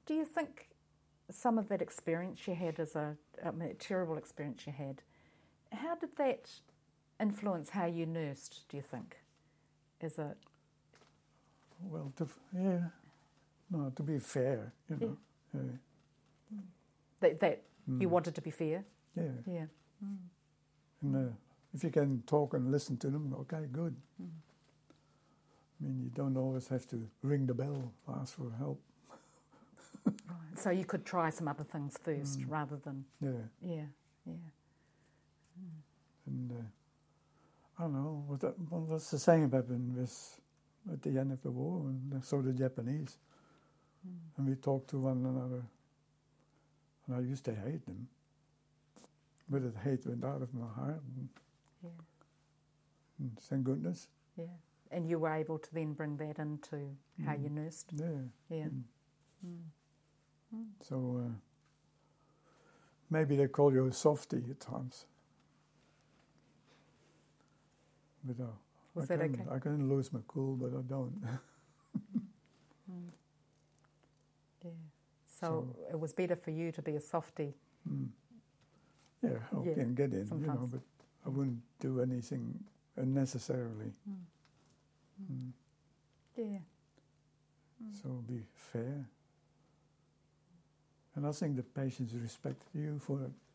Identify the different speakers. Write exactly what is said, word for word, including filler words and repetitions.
Speaker 1: do you think some of that experience you had as a, I mean, a terrible experience you had, how did that influence how you nursed, do you think? As a...
Speaker 2: Well, to, yeah, no, to be fair, you know. Yeah. Yeah.
Speaker 1: That, that
Speaker 2: Mm.
Speaker 1: you wanted to be fair?
Speaker 2: Yeah.
Speaker 1: Yeah. Mm.
Speaker 2: And uh, if you can talk and listen to them, okay, good.
Speaker 1: Mm.
Speaker 2: I mean, you don't always have to ring the bell, ask for help.
Speaker 1: Right. So you could try some other things first
Speaker 2: Mm.
Speaker 1: rather than...
Speaker 2: Yeah.
Speaker 1: Yeah, yeah. Mm.
Speaker 2: And uh, I don't know, what that, well, that's the same happened with, at the end of the war, and so the Japanese.
Speaker 1: Mm.
Speaker 2: And we talked to one another, and I used to hate them. But the hate went out of my heart, and,
Speaker 1: Yeah.
Speaker 2: and thank goodness.
Speaker 1: Yeah. And you were able to then bring that into how
Speaker 2: Mm.
Speaker 1: you nursed?
Speaker 2: Yeah.
Speaker 1: Yeah.
Speaker 2: Mm.
Speaker 1: Mm. Mm.
Speaker 2: So uh, maybe they call you a softie at times. But uh,
Speaker 1: Was
Speaker 2: I
Speaker 1: that
Speaker 2: can,
Speaker 1: okay?
Speaker 2: I can lose my cool, but I don't.
Speaker 1: Mm. Yeah. So,
Speaker 2: So-
Speaker 1: it was better for you to be a softie.
Speaker 2: Mm. Yeah, I
Speaker 1: Yeah,
Speaker 2: can get in, you know,
Speaker 1: sometimes.
Speaker 2: but I wouldn't do anything unnecessarily.
Speaker 1: Mm.
Speaker 2: Mm.
Speaker 1: Yeah.
Speaker 2: So be fair. And I think the patients respect you for it.